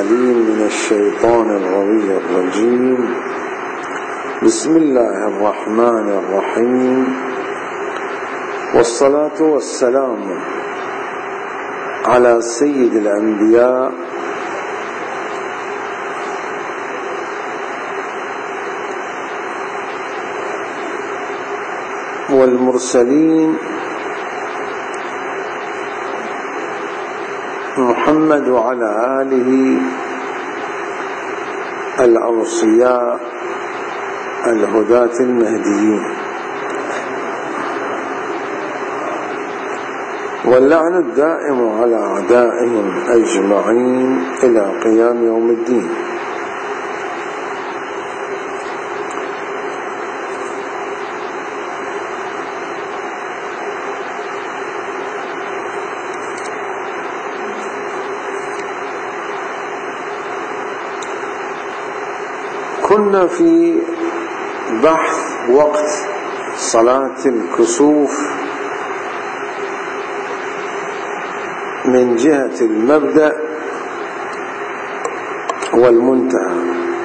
العليم من الشيطان الغوي الرجيم. بسم الله الرحمن الرحيم، والصلاة والسلام على سيد الأنبياء والمرسلين محمد وعلى آله الأوصياء الهداة المهديين، واللعن الدائم على أعدائهم أجمعين إلى قيام يوم الدين. كنا في بحث وقت صلاة الكسوف من جهة المبدأ والمنتهى.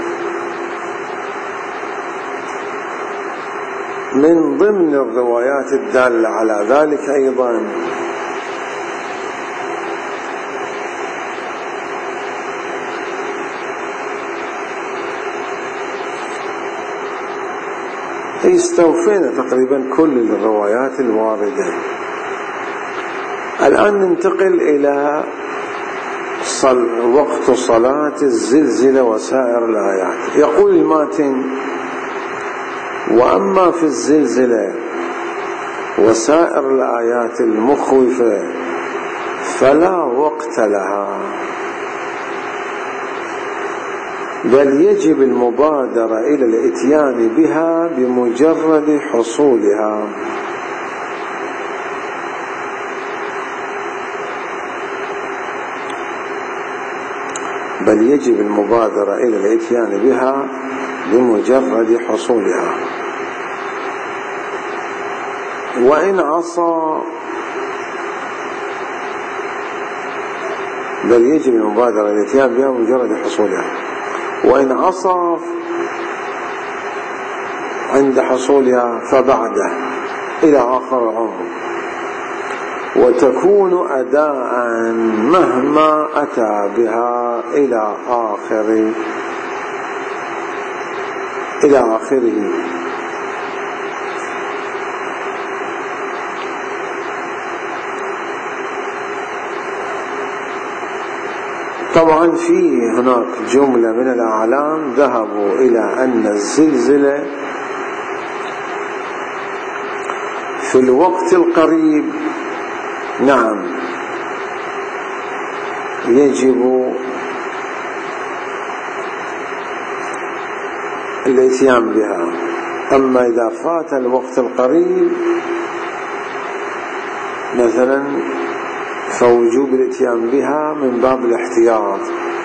من ضمن الروايات الدالة على ذلك أيضا استوفينا تقريبا كل الروايات الواردة. الآن ننتقل إلى وقت صلاة الزلزلة وسائر الآيات. يقول الماتن: وأما في الزلزلة وسائر الآيات المخوفة فلا وقت لها، بل يجب المبادرة إلى الإتيان بها بمجرد حصولها. بل يجب المبادرة إلى الإتيان بها بمجرد حصولها. وإن عصى، بل يجب المبادرة إلى الإتيان بها بمجرد حصولها. وإن عصى عند حصولها فبعده إلى آخر العمر، وتكون أداء مهما أتى بها إلى آخره. طبعا في هناك جملة من الأعلام ذهبوا إلى أن الزلزلة في الوقت القريب نعم يجب الاتيان بها، أما إذا فات الوقت القريب مثلا فوجوب الاتيان بها من باب الاحتياط،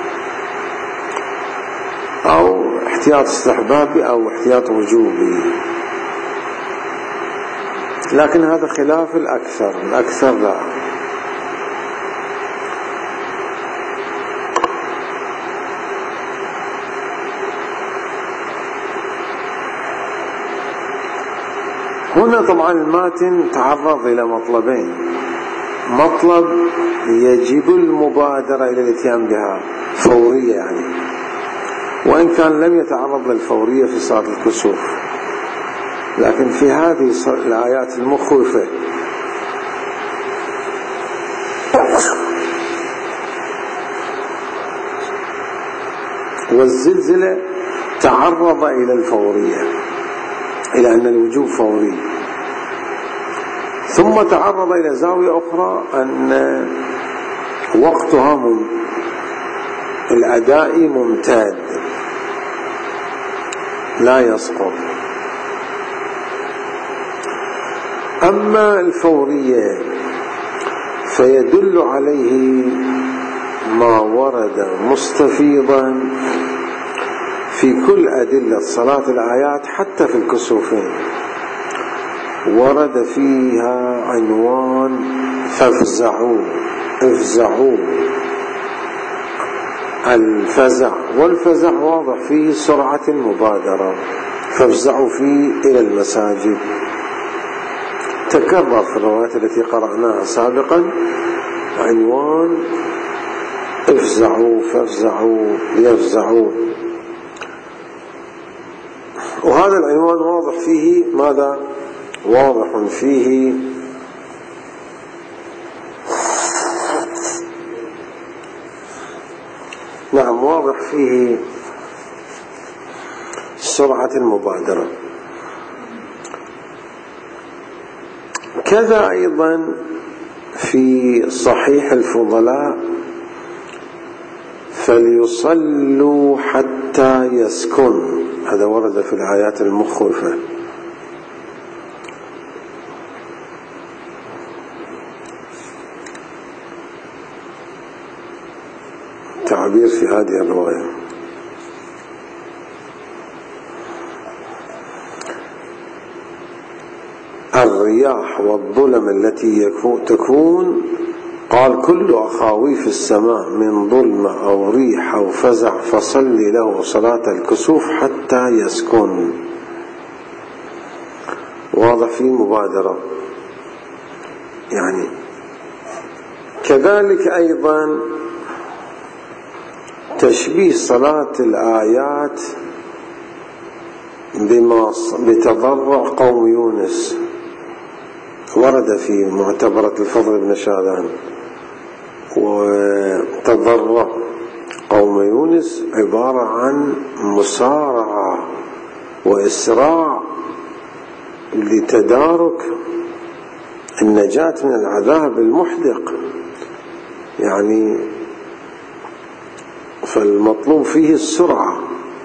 أو احتياط استحبابي أو احتياط وجوبي. لكن هذا خلاف الأكثر لا. هنا طبعا الماتن تعرض إلى مطلبين: مطلب يجب المبادرة إلى الاتيان بها فورية يعني، وإن كان لم يتعرض للفورية في صلاة الكسوف، لكن في هذه الآيات المخوفة والزلزلة تعرض إلى الفورية، إلى أن الوجوب فوري. ثم تعرض إلى زاوية أخرى أن وقتها الأداء ممتد لا يسقط. أما الفورية فيدل عليه ما ورد مستفيضا في كل أدلة صلاة الآيات حتى في الكسوفين، ورد فيها عنوان فافزعوا افزعوا الفزع، والفزع واضح فيه سرعة المبادرة، فافزعوا فيه إلى المساجد. تكرر في الروايات التي قرأناها سابقا عنوان افزعوا فافزعوا ليفزعوا، وهذا العنوان واضح فيه ماذا؟ واضح فيه نعم، واضح فيه سرعة المبادرة. كذا أيضا في صحيح الفضلاء فليصلوا حتى يسكن، هذا ورد في الآيات المخوفة. تعبير في هذه الرواية. الرياح والظلم التي تكون، قال كل أخاويف السماء من ظلمة أو ريح أو فزع فصلي له صلاة الكسوف حتى يسكن. واضح في مبادرة يعني. كذلك أيضا تشبيه صلاة الآيات بتضرع قوم يونس، ورد في معتبرة الفضل بن شاذان. وتضرع قوم يونس عبارة عن مسارعة وإسراع لتدارك النجاة من العذاب المحدق يعني، فالمطلوب فيه السرعة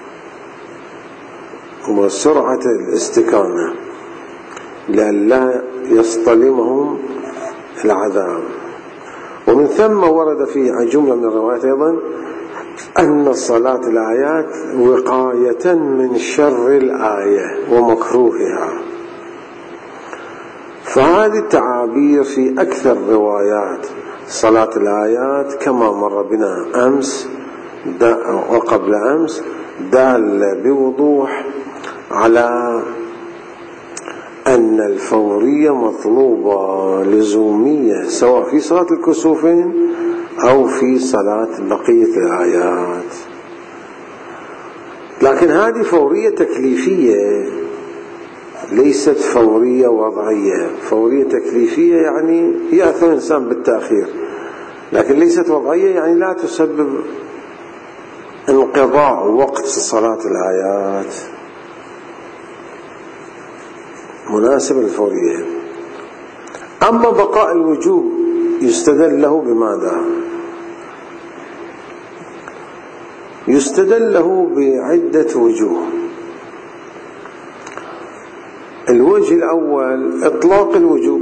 وسرعة الاستكانة لئلا يصطلمهم العذاب. ومن ثم ورد في جملة من الروايات أيضا أن صلاة الآيات وقاية من شر الآية ومكروهها. فهذه التعابير في أكثر روايات صلاة الآيات كما مر بنا أمس وقبل أمس دال بوضوح على أن الفورية مطلوبة لزومية سواء في صلاة الكسوفين أو في صلاة بقية الآيات. لكن هذه فورية تكليفية ليست فورية وضعية. فورية تكليفية يعني يأثم الإنسان بالتأخير، لكن ليست وضعية يعني لا تسبب انقضاء وقت صلاة الآيات، مناسب الفورية. أما بقاء الوجوب يستدل له بماذا؟ يستدل له بعدة وجوه. الوجه الأول إطلاق الوجوب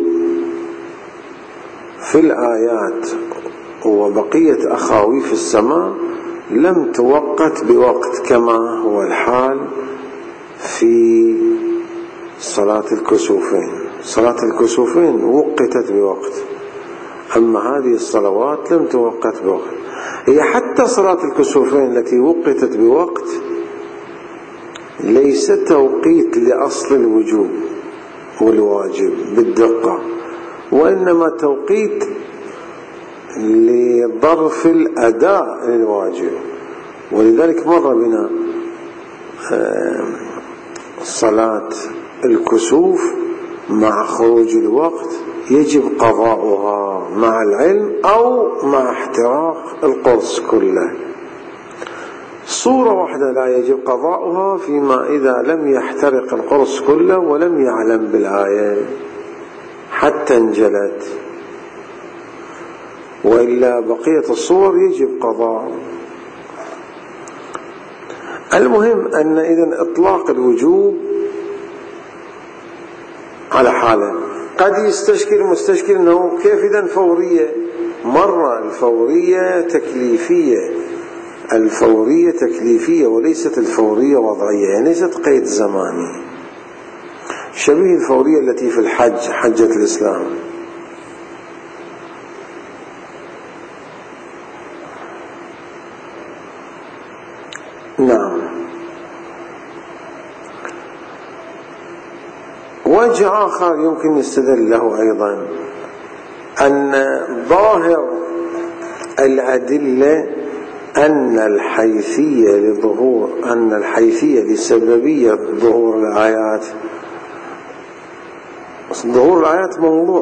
في الآيات وبقية أخاويف السماء لم توقت بوقت كما هو الحال في صلاة الكسوفين. صلاة الكسوفين وقتت بوقت، أما هذه الصلوات لم توقت بوقت. هي حتى صلاة الكسوفين التي وقتت بوقت ليس توقيت لأصل الوجوب والواجب بالدقة، وإنما توقيت لظرف الأداء للواجب. ولذلك مر بنا صلاة الكسوف مع خروج الوقت يجب قضاؤها مع العلم أو مع احتراق القرص كله. صورة واحدة لا يجب قضاؤها فيما إذا لم يحترق القرص كله ولم يعلم بالآية حتى انجلت، وإلا بقية الصور يجب قضاء. المهم أن إذن إطلاق الوجوب على حاله. قد يستشكل مستشكل أنه كيف إذن فورية؟ مرة الفورية تكليفية، الفورية تكليفية وليست الفورية وضعية، يعني ليست قيد زماني شبيه الفورية التي في الحج، حجة الإسلام. نعم. وجه آخر يمكن يستدل له أيضا أن ظاهر الأدلة أن الحيثية لسببية ظهور الآيات. ظهور الآيات موضوع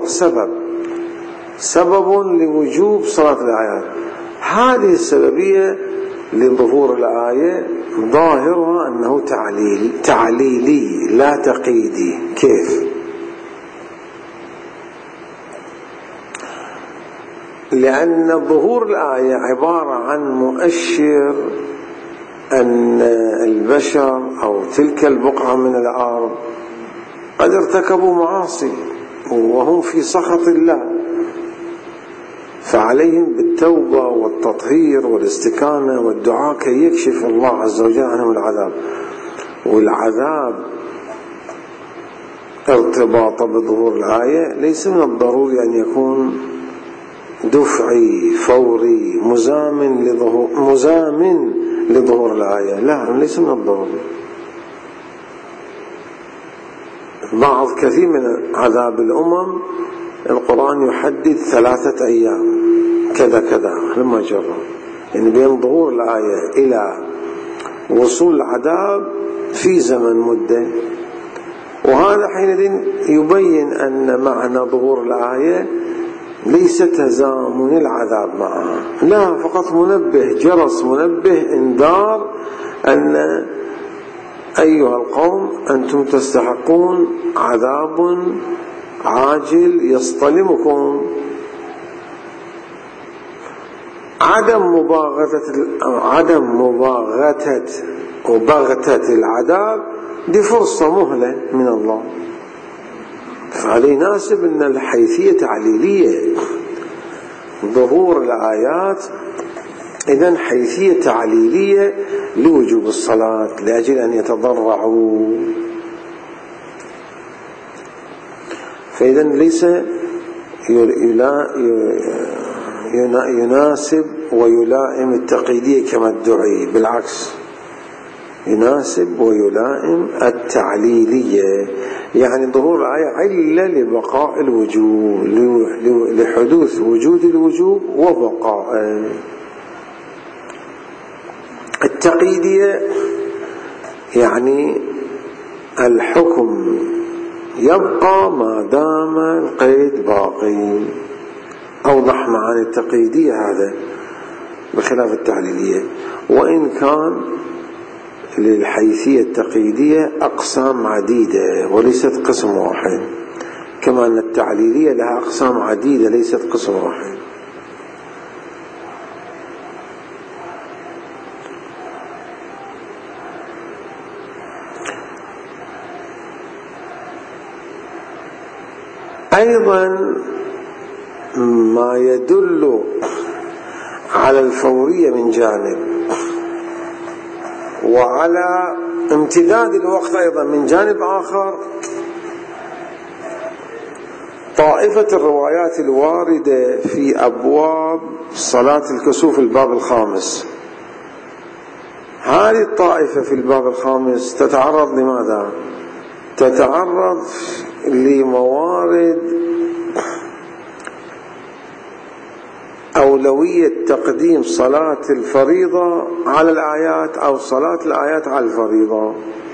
سبب لوجوب صلاة الآيات. هذه السببية لظهور الآية ظاهرها أنه تعليلي لا تقييدي. كيف؟ لأن ظهور الآية عبارة عن مؤشر أن البشر أو تلك البقعة من الأرض قد ارتكبوا معاصي وهم في سخط الله، فعليهم بالتوبة والتطهير والاستكانة والدعاء كي يكشف الله عز وجل عنهم العذاب. والعذاب ارتباطه بظهور الآية ليس من الضروري أن يكون دفعي فوري مزامن لظهور الآية، لا، ليس من الضروري. كثير من عذاب الأمم القرآن يحدد 3 أيام كذا كذا لما جرى، يعني بين ظهور الآية إلى وصول العذاب في زمن مدة. وهذا حينئذ يبين أن معنى ظهور الآية ليس تزامن العذاب معها، لا، فقط جرس منبه انذار أن أيها القوم أنتم تستحقون عذاب عاجل يصطلمكم. عدم مباغتة العذاب دي فرصة مهلة من الله، فعليه يناسب أن الحيثية تعليلية. ظهور الآيات إذن حيثية تعليلية لوجوب الصلاة لأجل أن يتضرعوا. فإذن ليس يناسب ويلائم التقييدية كما ادعي، بالعكس يناسب ويلائم التعليلية. يعني ظهور الآية علة لبقاء الوجوب، لحدوث وجود الوجوب وبقاء. التقييدية يعني الحكم يبقى ما دام القيد باقي. أوضح معاني التقييدية هذا بخلاف التعليلية، وإن كان للحيثية التقييدية أقسام عديدة وليست قسم واحد، كما أن التعليلية لها أقسام عديدة ليست قسم واحد. أيضا ما يدل على الفورية من جانب، وعلى امتداد الوقت أيضا من جانب آخر، طائفة الروايات الواردة في أبواب صلاة الكسوف الباب 5. هذه الطائفة في الباب 5 تتعرض لماذا؟ تتعرض لموارد أولوية تقديم صلاة الفريضة على الآيات أو صلاة الآيات على الفريضة.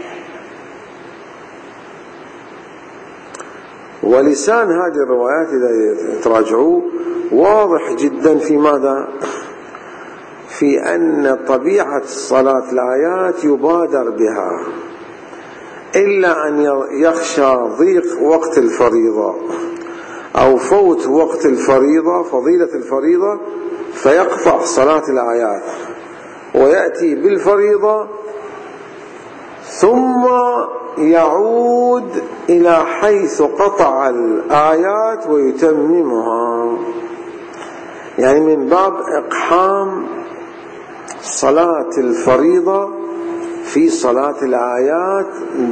ولسان هذه الروايات إذا تراجعوا واضح جدا في ماذا؟ في أن طبيعة صلاة الآيات يبادر بها، إلا أن يخشى ضيق وقت الفريضة أو فوت وقت الفريضة، فضيلة الفريضة، فيقطع صلاة الآيات ويأتي بالفريضة ثم يعود إلى حيث قطع الآيات ويتممها، يعني من باب إقحام صلاة الفريضة في صلاة الآيات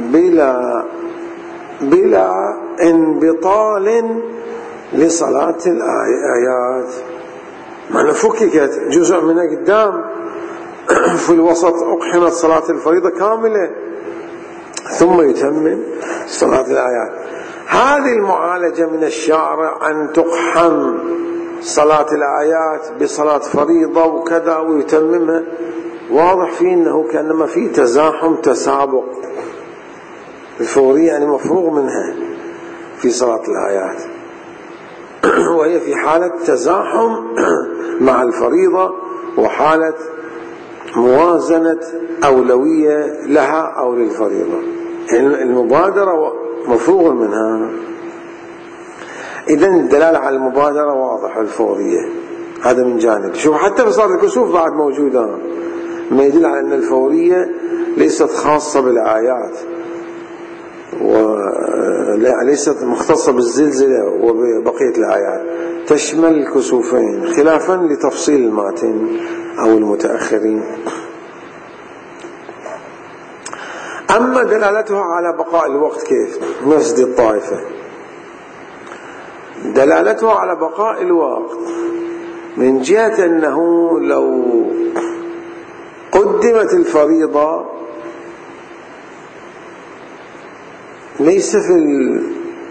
بلا انبطال لصلاة الآيات. معنى فككت جزء من قدام في الوسط أقحمت صلاة الفريضة كاملة ثم يتمم صلاة الآيات. هذه المعالجة من الشارع أن تقحم صلاة الآيات بصلاة فريضة وكذا ويتممها، واضح فيه أنه كأنما فيه تزاحم تسابق. الفورية يعني مفروغ منها في صلاة الآيات، وهي في حالة تزاحم مع الفريضة وحالة موازنة أولوية لها أو للفريضة، يعني المبادرة مفروغ منها. إذن الدلالة على المبادرة واضحة الفورية، هذا من جانب. شوف حتى في صلاة الكسوف بعد موجودة، ما يدل على أن الفورية ليست خاصة بالآيات وليست مختصة بالزلزلة وبقية الآيات، تشمل الكسوفين خلافا لتفصيل الماتن أو المتأخرين. أما دلالتها على بقاء الوقت كيف؟ نفس دي الطائفة، دلالتها على بقاء الوقت من جهة أنه لو قدمت الفريضة ليس في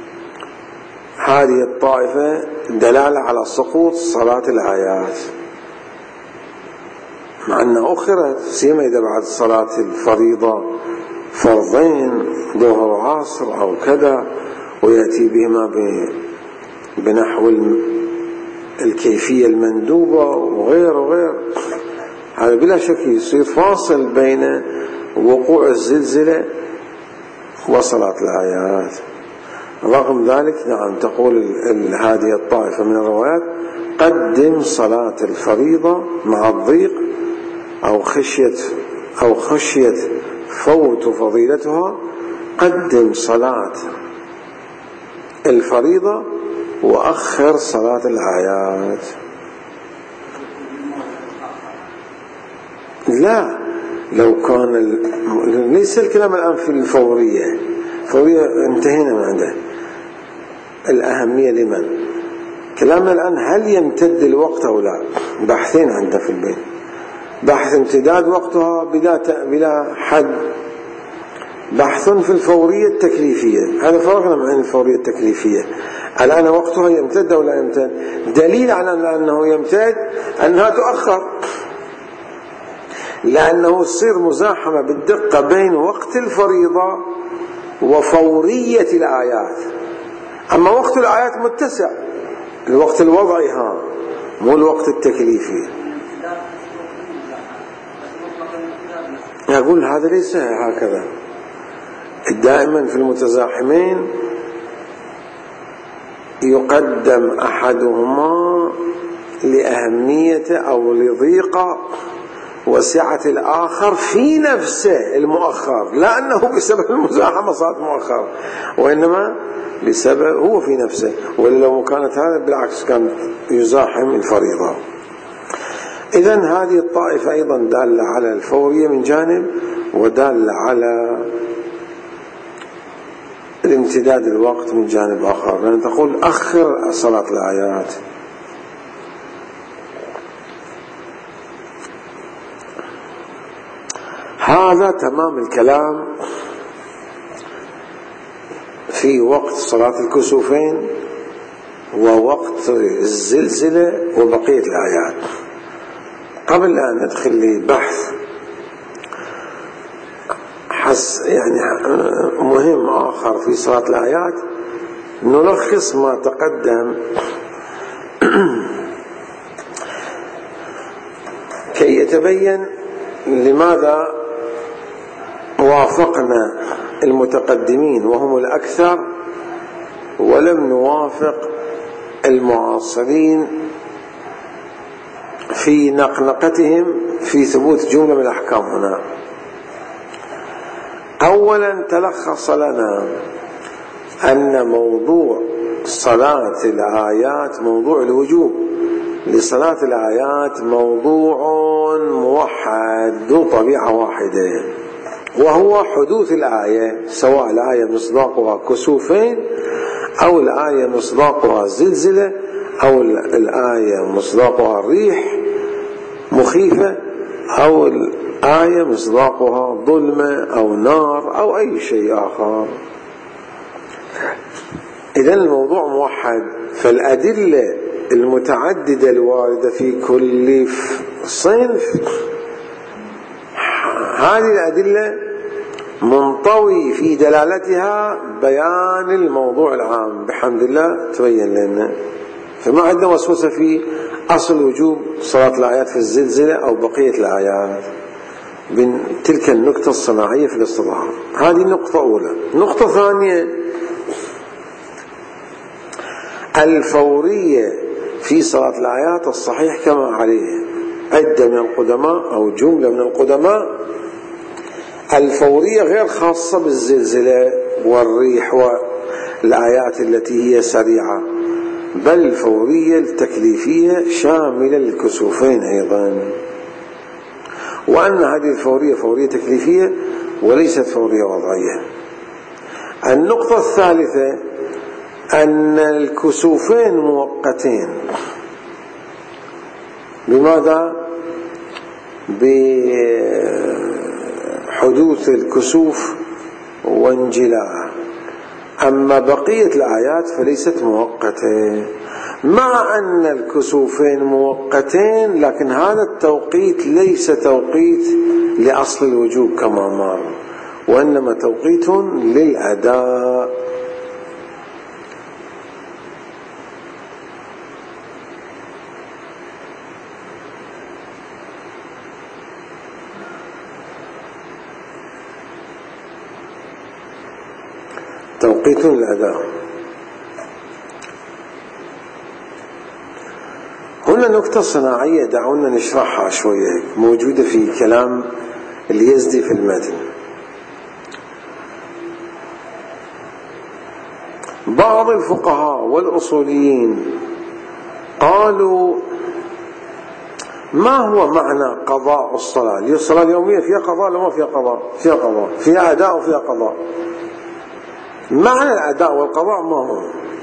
هذه الطائفة دلالة على سقوط صلاة الآيات، مع أنها أخرت، سيما إذا بعد صلاة الفريضة فرضين ظهر وعصر أو كذا ويأتي بهما بنحو الكيفية المندوبة وغير هذا بلا شك يصير فاصل بين وقوع الزلزلة وصلاة الآيات. رغم ذلك نعم تقول هذه الطائفة من الروايات قدم صلاة الفريضة مع الضيق أو خشية فوت فضيلتها، قدم صلاة الفريضة وأخر صلاة الآيات. لا، لو كان ليس الكلام الآن في الفورية انتهينا من عنده. الأهمية لمن؟ كلامنا الآن هل يمتد الوقت أو لا؟ بحثين عندنا في البيت، بحث امتداد وقتها بلا حد، بحث في الفورية التكليفية. هذا فرقنا بين الفورية التكليفية. الآن وقتها يمتد أو لا يمتد؟ دليل على أنه يمتد أنها تؤخر، لأنه يصير مزاحمة بالدقة بين وقت الفريضة وفورية الآيات. أما وقت الآيات متسع، الوقت الوضعي مو الوقت التكليفي. يقول هذا ليس هكذا، دائما في المتزاحمين يقدم أحدهما لأهمية أو لضيقة وسعة الآخر في نفسه المؤخر، لا أنه بسبب المزاحمة صار مؤخر، وإنما بسبب هو في نفسه. ولو كانت هذا بالعكس كان يزاحم الفريضة. إذن هذه الطائفة أيضا دالة على الفورية من جانب، ودالة على الامتداد الوقت من جانب آخر، لأن تقول أخر صلاة الآيات. هذا تمام الكلام في وقت صلاة الكسوفين ووقت الزلزلة وبقية الآيات. قبل أن ندخل لبحث يعني مهم آخر في صلاة الآيات، نلخص ما تقدم كي يتبين لماذا وافقنا المتقدمين وهم الأكثر ولم نوافق المعاصرين في نقنقتهم في ثبوت جملة من الأحكام هنا. أولا تلخص لنا أن موضوع صلاة الآيات، موضوع الوجوب لصلاة الآيات موضوع موحد ذو طبيعة واحدة، وهو حدوث الآية، سواء الآية مصداقها كسوفين أو الآية مصداقها زلزلة أو الآية مصداقها ريح مخيفة أو آية مصداقها ظلمة أو نار أو أي شيء آخر. إذن الموضوع موحد، فالأدلة المتعددة الواردة في كل صنف هذه الأدلة منطوي في دلالتها بيان الموضوع العام بحمد الله تبين لنا، فما عندنا وسوسة في أصل وجوب صلاة الآيات في الزلزلة أو بقية الآيات من تلك النقطة الصناعية في الاستظهار. هذه نقطة أولى. نقطة ثانية، الفورية في صلاة الآيات الصحيح كما عليه عدة من القدماء أو جملة من القدماء، الفورية غير خاصة بالزلزلة والريح والآيات التي هي سريعة، بل الفورية التكليفية شاملة للكسوفين أيضا، وأن هذه الفورية فورية تكليفية وليست فورية وضعية. النقطة الثالثة أن الكسوفين مؤقتين. بماذا؟ بحدوث الكسوف وانجلاء. أما بقية الآيات فليست مؤقتة، مع أن الكسوفين مؤقتين، لكن هذا التوقيت ليس توقيت لأصل الوجوب كما مر، وإنما توقيت للأداء. توقيت الأداء. هنا نقطة صناعية دعونا نشرحها شوية، موجودة في كلام اليزدي في المتن. بعض الفقهاء والأصوليين قالوا ما هو معنى قضاء الصلاة؟ الصلاة اليومية فيها قضاء ولا ما فيها قضاء؟ فيها قضاء، فيها أداء وفيها قضاء. معنى الأداء والقضاء ما هو؟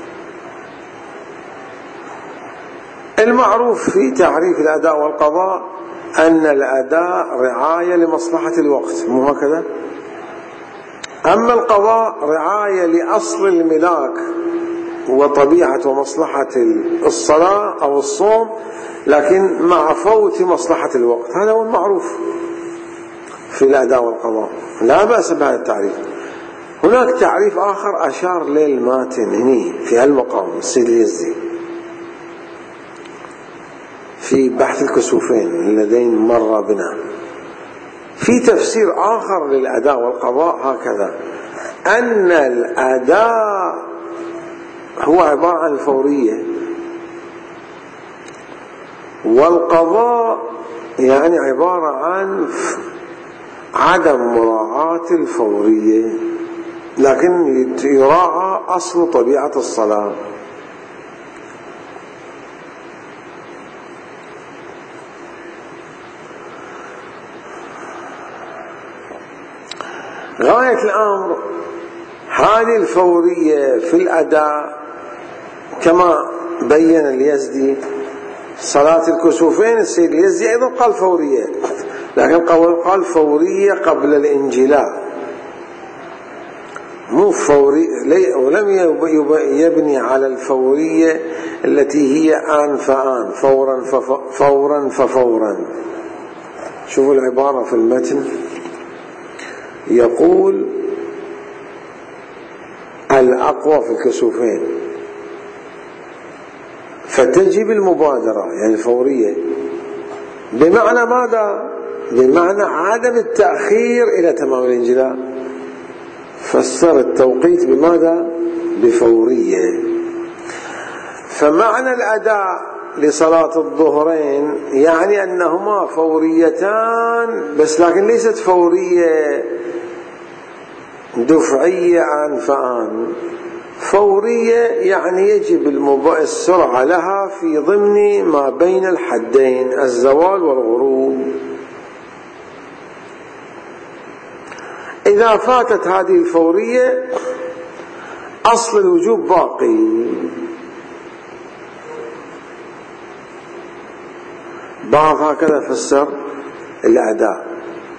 المعروف في تعريف الأداء والقضاء أن الأداء رعاية لمصلحة الوقت، مو هكذا؟ أما القضاء رعاية لأصل الملاك وطبيعة ومصلحة الصلاة أو الصوم، لكن مع فوت مصلحة الوقت. هذا هو المعروف في الأداء والقضاء، لا بأس بهذا التعريف. هناك تعريف آخر أشار للماتن هني في هالمقام السيد اليزدي في بحث الكسوفين اللذين مر بنا، في تفسير آخر للأداء والقضاء هكذا: أن الأداء هو عبارة عن الفورية، والقضاء يعني عبارة عن عدم مراعاة الفورية، لكن يراعى أصل طبيعة الصلاة. غاية الأمر هذه الفورية في الأداء كما بين اليزدي. صلاة الكسوفين السيد اليزدي أيضا قال فورية، لكن قال فورية قبل الانجلاء، مو فوري، ولم يبني على الفورية التي هي آن فآن، فورا ففورا. شوفوا العبارة في المتن، يقول الأقوى في الكسوفين فتجب المبادرة يعني الفورية، بمعنى ماذا؟ بمعنى عدم التأخير إلى تمام الانجلاء. فسر التوقيت بماذا؟ بفورية. فمعنى الأداء لصلاة الظهرين يعني أنهما فوريتان، بس لكن ليست فورية دفعية آن فآن، فورية يعني يجب السرعة لها في ضمن ما بين الحدين الزوال والغروب. إذا فاتت هذه الفورية أصل الوجوب باقي. بعض هكذا فسر الأداء،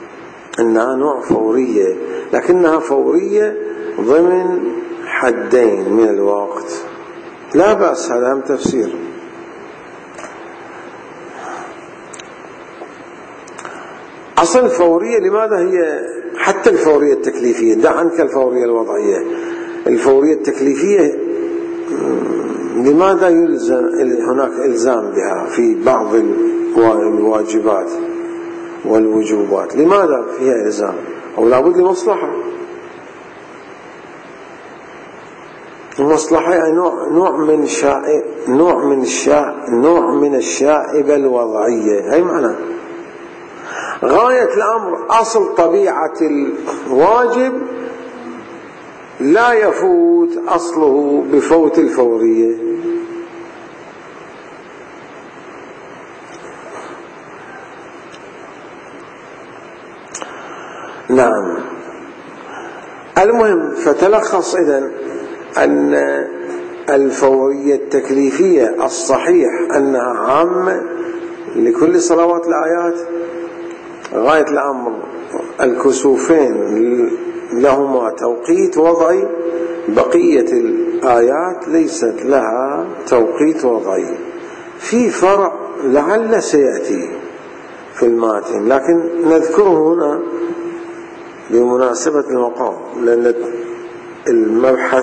أنها نوع فورية، لكنها فورية ضمن حدين من الوقت، لا بأس، هذا هم تفسير. أصل الفورية لماذا هي حتى الفورية التكليفية، دع عنك الفورية الوضعية، الفورية التكليفية لماذا يلزم هناك إلزام بها في بعض الواجبات والوجوبات؟ لماذا فيها إلزام؟ أو لابد لمصلحة. المصلحة يعني نوع من الشائبة الوضعية، هي معنى غاية الأمر. أصل طبيعة الواجب لا يفوت أصله بفوت الفورية. نعم. المهم، فتلخص إذن أن الفورية التكليفية الصحيح أنها عامة لكل صلوات الآيات. غاية الأمر الكسوفين لهما توقيت وضعي، بقية الآيات ليست لها توقيت وضعي. في فرع لعل سيأتي في الماتن، لكن نذكره هنا بمناسبة المقام، لأن المبحث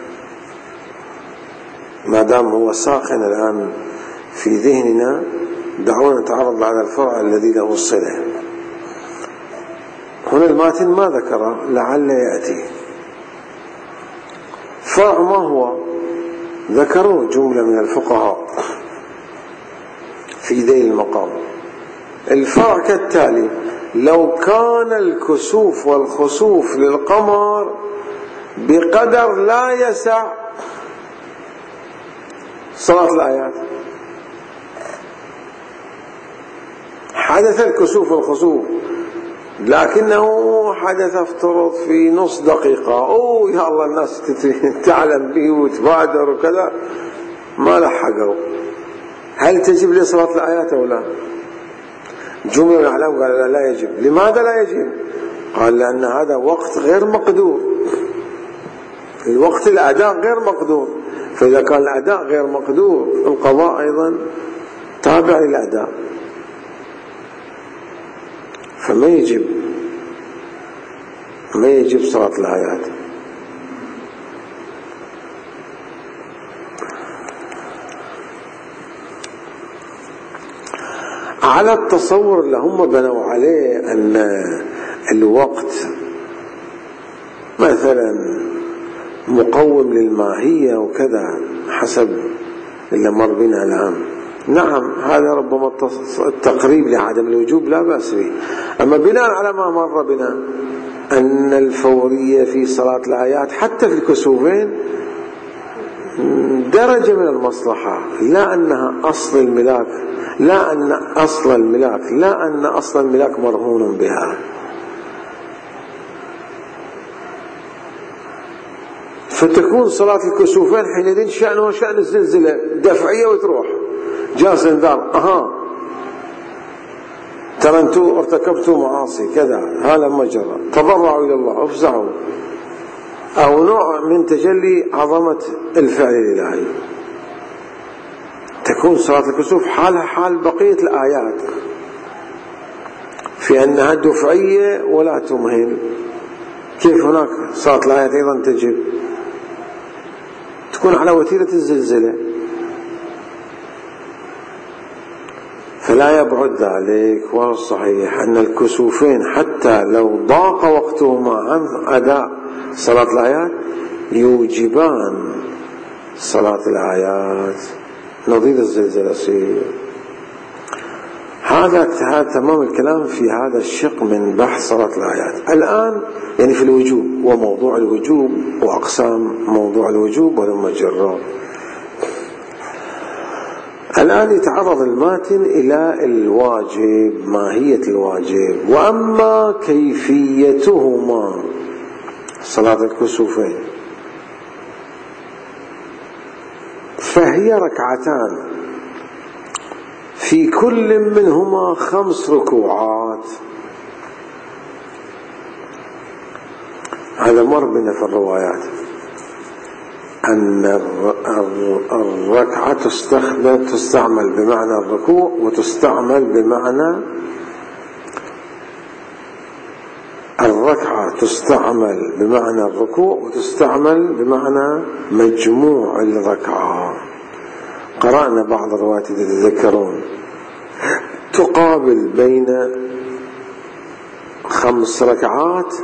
ما دام هو ساخن الآن في ذهننا، دعونا نتعرض على الفرع الذي له الصلة. هنا الماتن ما ذكر، لعل يأتي. فرع ما هو؟ ذكروا جملة من الفقهاء في ذيل المقام. الفرع كالتالي: لو كان الكسوف والخسوف للقمر بقدر لا يسع صلاة الآيات، حدث الكسوف والخسوف لكنه حدث افترض في نص دقيقة، يا الله الناس تعلم به وتبادر وكذا، ما لحقوا، هل تجب لي صلاة الآيات أو لا؟ جملة من العلماء قال لا يجب. لماذا لا يجب؟ قال لأن هذا وقت غير مقدور، الوقت الأداء غير مقدور، فإذا كان الأداء غير مقدور القضاء أيضا تابع للأداء، فما يجب صلاة الآيات. على التصور اللي هم بنوا عليه أن الوقت مثلا مقوم للماهية وكذا حسب اللي مر بنا الآن، نعم هذا ربما التقريب لعدم الوجوب لا بأس به. أما بناء على ما مر بنا أن الفورية في صلاة الآيات حتى في الكسوفين درجة من المصلحة، لا أنها أصل الملاك، لا أن أصل الملاك مرهون بها. فتكون صلاة الكسوفين حينئذ شأنها شأن الزلزلة، دفعية وتروح، جاء انذار ترى انتم ارتكبتوا معاصي كذا، هذا ما جرى، تضرعوا إلى الله، افزعوا، أو نوع من تجلي عظمة الفعل الإلهي. تكون صلاة الكسوف حالها حال بقية الآيات في أنها دفعية ولا تمهل. كيف هناك صلاة الآيات أيضا تجب تكون على وتيرة الزلزلة؟ فلا يبعد ذلك، وهو الصحيح أن الكسوفين حتى لو ضاق وقتهما عن أداء صلاة الآيات يوجبان صلاة الآيات نظير الزلزلة يصير. هذا تمام الكلام في هذا الشق من بحث صلاة الآيات. الآن يعني في الوجوب وموضوع الوجوب وأقسام موضوع الوجوب ولما جرى. الآن يتعرض الماتن إلى الواجب، ماهية الواجب، وأما كيفيتهما صلاة الكسوفين فهي ركعتان في كل منهما 5 ركوعات، هذا مر بنا في الروايات أن الركعة تستعمل بمعنى الركوع، وتستعمل بمعنى الركعة تستعمل بمعنى الركوع، وتستعمل بمعنى مجموع الركعة. قرأنا بعض الروايات إذا تتذكرون تقابل بين 5 ركعات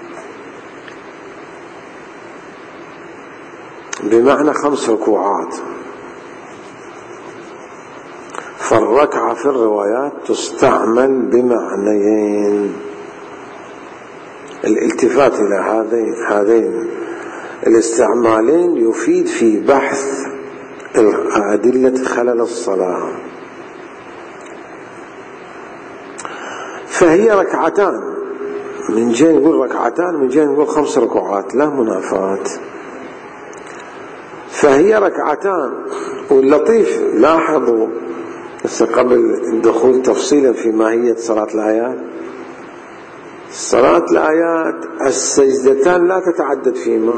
بمعنى 5 ركوعات. فالركعة في الروايات تستعمل بمعنيين. الالتفات إلى هذين الاستعمالين يفيد في بحث أدلة خلل الصلاة. فهي ركعتان، من جهة نقول ركعتان، من جهة نقول 5 ركوعات، لا منافاة. فهي ركعتان. واللطيف لاحظوا قبل الدخول تفصيلا في ماهية صلاة الآيات، صلاة الآيات السجدتان لا تتعدد فيما،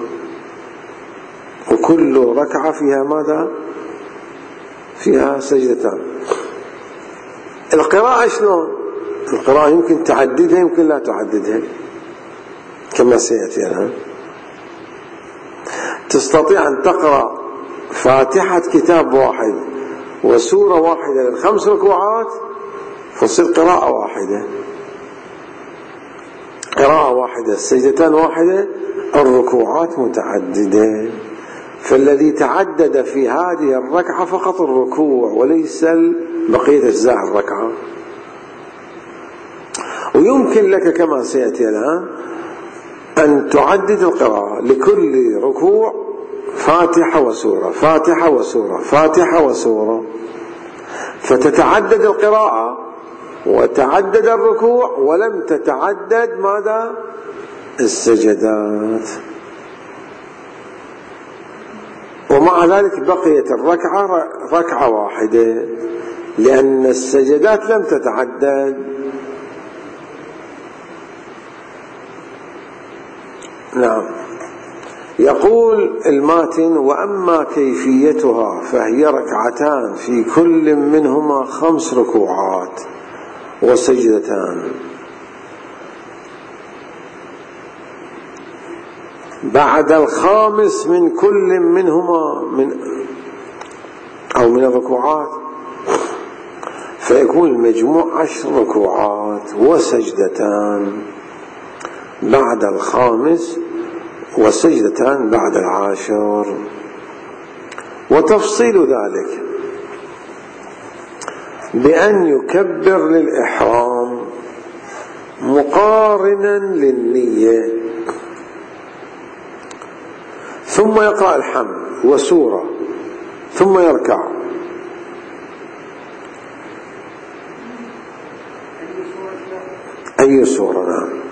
وكل ركعة فيها ماذا؟ فيها سجدتان. القراءة شلون؟ القراءة يمكن تعددها يمكن لا تعددها كما سيأتي الآن. تستطيع أن تقرأ فاتحة كتاب واحد وسورة واحدة ل5 ركوعات، فتصير قراءة واحدة، قراءة واحدة، السجدتان واحدة، الركوعات متعددة. فالذي تعدد في هذه الركعة فقط الركوع وليس بقية أجزاء الركعة. ويمكن لك كما سيأتي الآن أن تعدد القراءة لكل ركوع فاتحة وسورة، فاتحة وسورة، فاتحة وسورة، فتتعدد القراءة وتعدد الركوع ولم تتعدد ماذا؟ السجدات. ومع ذلك بقيت الركعة ركعة واحدة لأن السجدات لم تتعدد. نعم. يقول الماتن: وأما كيفيتها فهي ركعتان في كل منهما 5 ركوعات وسجدتان، بعد الخامس من كل منهما من الركوعات، فيكون المجموع 10 ركوعات وسجدتان بعد الخامس وسجدتان بعد 10. وتفصيل ذلك بأن يكبر للإحرام مقارنا للنية، ثم يقرأ الحمد وسورة، ثم يركع. أي سورة؟ نعم.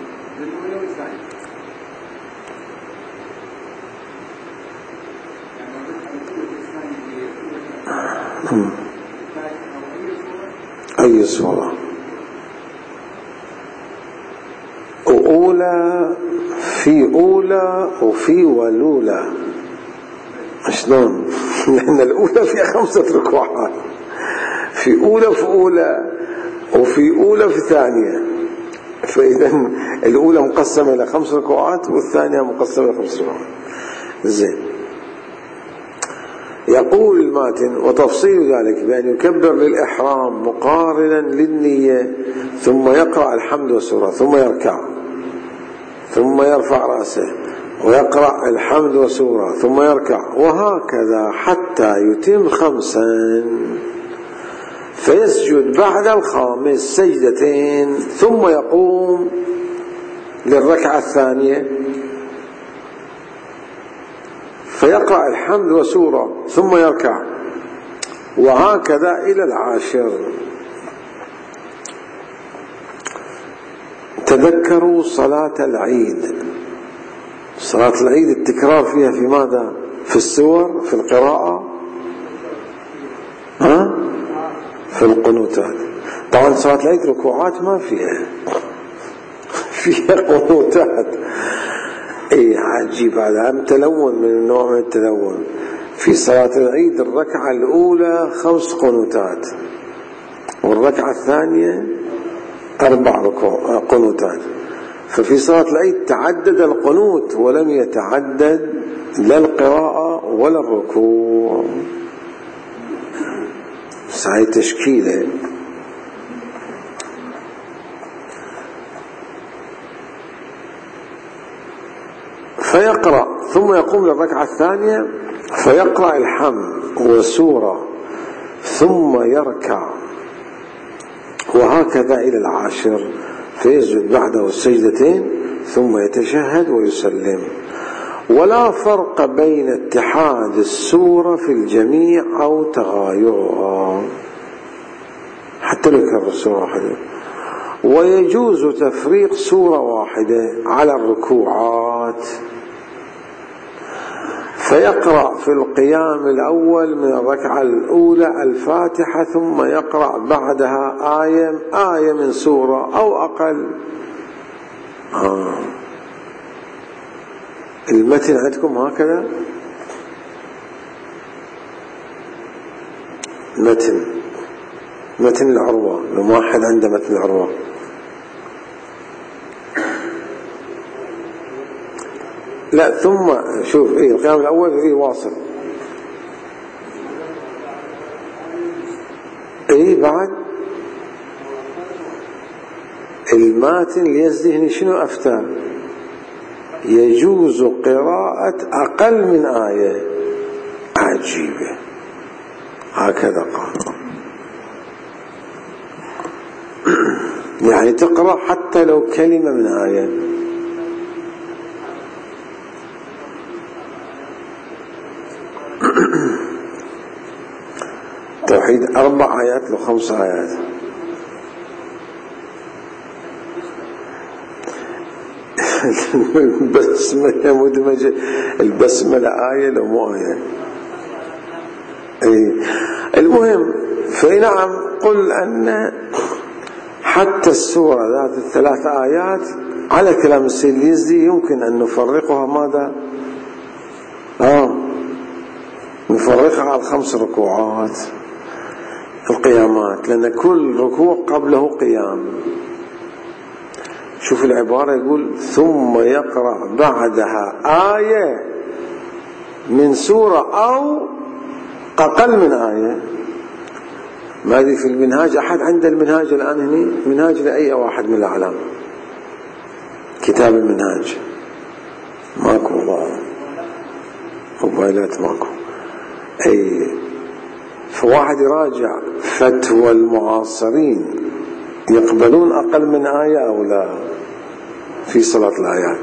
أي سورة؟ أولى في أولى وفي ولولى. شلون؟ لأن الأولى فيها 5 ركوعات، في أولى في أولى وفي أولى في ثانية، فإذا الأولى مقسمة إلى 5 ركوعات والثانية مقسمة إلى 5 ركوعات. زين. يقول الماتن: وتفصيل ذلك بأن يكبر للإحرام مقارنا للنية، ثم يقرأ الحمد والسورة، ثم يركع، ثم يرفع رأسه ويقرأ الحمد والسورة، ثم يركع، وهكذا حتى يتم 5، فيسجد بعد الخامس سجدتين، ثم يقوم للركعة الثانية فيقرأ الحمد وسورة، ثم يركع، وهكذا إلى 10. تذكروا صلاة العيد. صلاة العيد التكرار فيها في ماذا؟ في السور، في القراءة، في القنوتات. طبعا صلاة العيد ركوعات ما فيها، فيها قنوتات. اي عجيب، هذا متلون من النوع من التلون. في صلاة العيد الركعة الأولى 5 قنوتات، والركعة الثانية 4 قنوتات. ففي صلاة العيد تعدد القنوت ولم يتعدد لا القراءة ولا الركوع. هاي تشكيلة. فيقرأ ثم يقوم للركعة الثانية فيقرأ الحمد وسورة ثم يركع، وهكذا إلى 10، فيسجد بعده السجدتين ثم يتشهد ويسلم. ولا فرق بين اتحاد السورة في الجميع أو تغايرها، حتى لو كان سورة واحدة. ويجوز تفريق سورة واحدة على الركوعات، فيقرأ في القيام الأول من الركعة الأولى الفاتحة ثم يقرأ بعدها آية من سورة أو أقل. المتن عندكم هكذا؟ متن العروة، لو واحد عنده متن العروة. لا ثم شوف القيام الأول واصل. بعد الماتن ليزدهني شنو أفتى؟ يجوز قراءة أقل من آية. عجيبة، هكذا قال. يعني تقرأ حتى لو كلمة من آية. توحيد 4 آيات ل5 آيات. البسملة مدمجة، البسملة آية لو مو آية. المهم، فنعم قل أن حتى السورة ذات ال3 آيات على كلام السيد اليزدي يمكن أن نفرقها ماذا؟ نفرقها على 5 ركوعات القيامات، لأن كل ركوع قبله قيام. شوف العبارة، يقول ثم يقرأ بعدها آية من سورة أو أقل من آية. ما أدري في المنهاج أحد عنده المنهاج الآن هنا؟ منهاج لأي واحد من الأعلام، كتاب المنهاج ماكو، موبايلات ماكو. فواحد يراجع فتوى المعاصرين، يقبلون أقل من آية أو لا في صلاة الآيات؟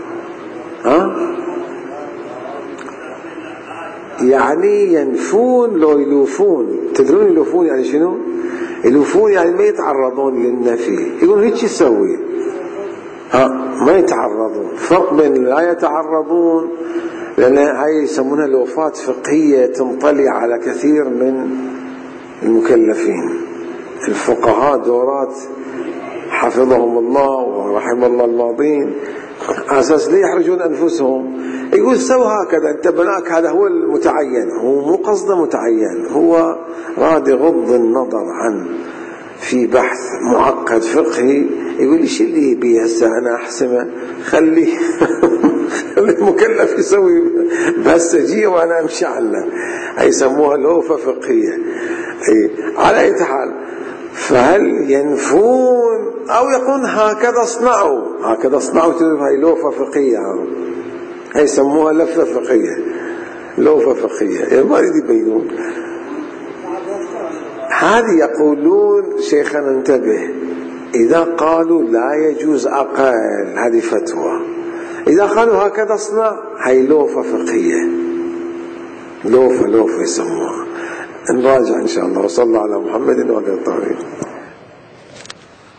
يعني ينفون لو يلوفون. تدرون يلوفون يعني شنو؟ يلوفون يعني ما يتعرضون للنفي. يقولون هيك يسوي، ما يتعرضون. فرق بين لا يتعرضون، لأن هاي يسمونها لوفات فقهية تنطلي على كثير من المكلفين. الفقهاء دورات حفظهم الله ورحم الله الماضين، أساس لا يحرجون أنفسهم. يقول سوى هكذا، أنت بناك هذا هو المتعين. هو مو قصده متعين، هو راد يغض النظر عن في بحث معقد فقهي. يقول لي شو اللي يبي هسه أنا أحسمه؟ خلي المكلف يسوي بس أجي وأنا أمشي عنه. يسموها لوفة فقهية. على أي حال، فهل ينفون أو يقولون هكذا اصنعوا؟ هكذا اصنعوا تقول هاي لوفة فقهية، هاي يسموها لفة فقهية، لوفة فقهية. ما يريد يبينون. هذه يقولون شيخنا انتبه، إذا قالوا لا يجوز أقل هذه فتوى، إذا قالوا هكذا اصنع هاي لوفة فقهية، لوفة يسموها. نراجع إن شاء الله. وصلى على محمد وعلى آله.